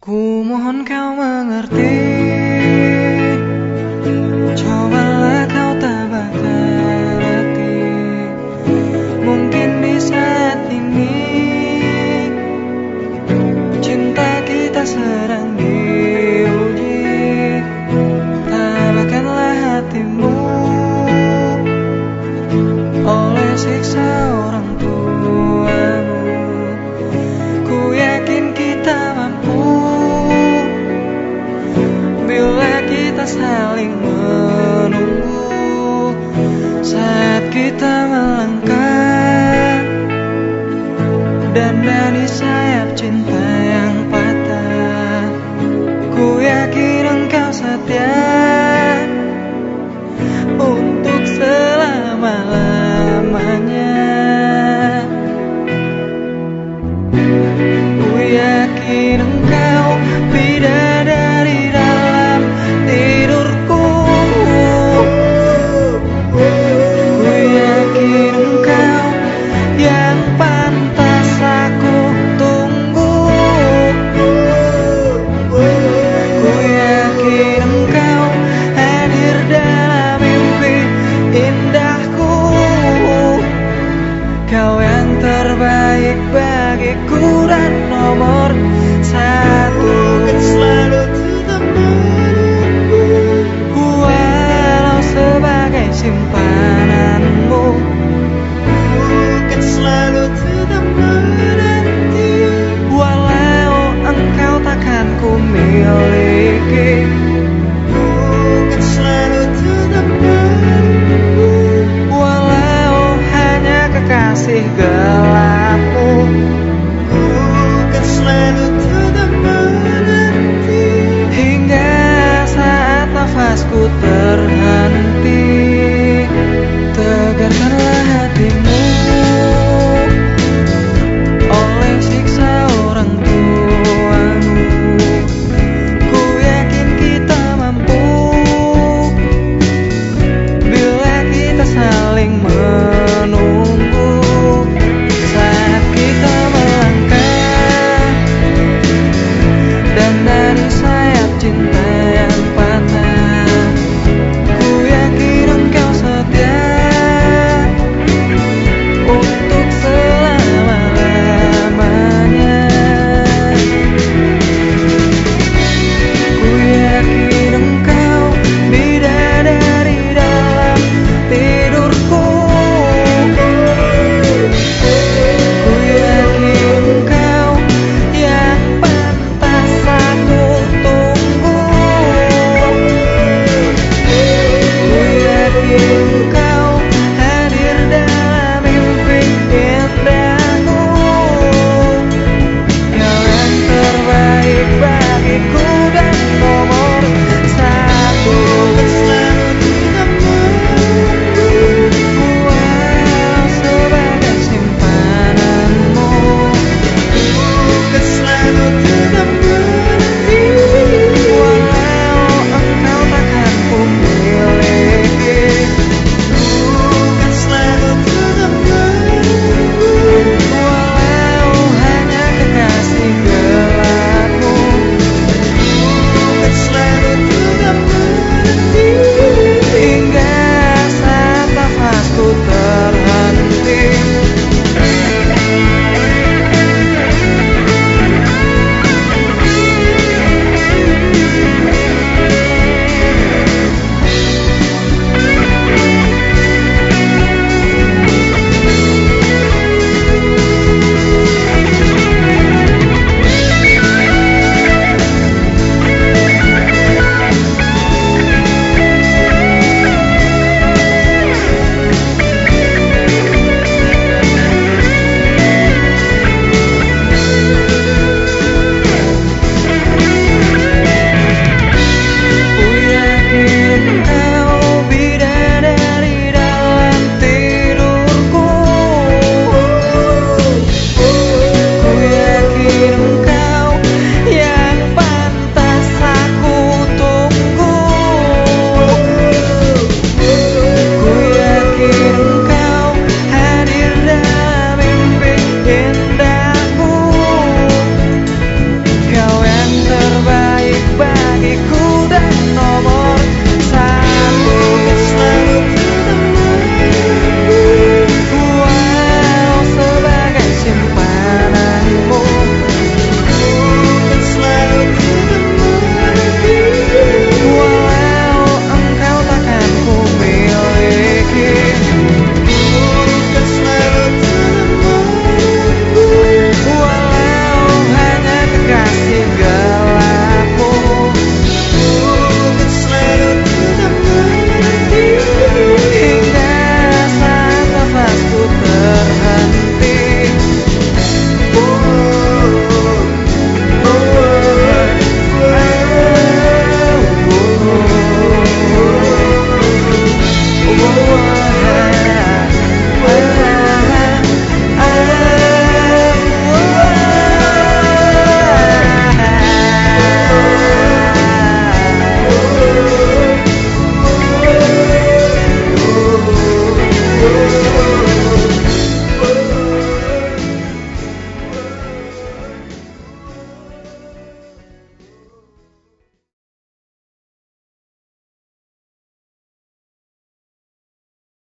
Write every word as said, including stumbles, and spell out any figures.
Ku mohon kau mengerti, cobalah kau tabahkan hati. Mungkin di saat ini cinta kita sedang diuji. Tabahkanlah hatimu oleh siksa orang tuamu. Ku yakin kita mampu bila kita saling menunggu. Saat kita melangkah dandani sayap cinta yang patah, ku yakin engkau setia untuk selama-lamanya. Ku yakin engkau bidadari dalam tidurku. Ku yakin engkau yang pantas aku tunggu. Ku yakin engkau hadir dalam mimpi indahku. Kau yang terbaik bagiku dan nomor satu. Selalu tetap menunggu, walau sebagai simpananmu. Bukan selalu tetap menanti, walau engkau takkan ku miliki.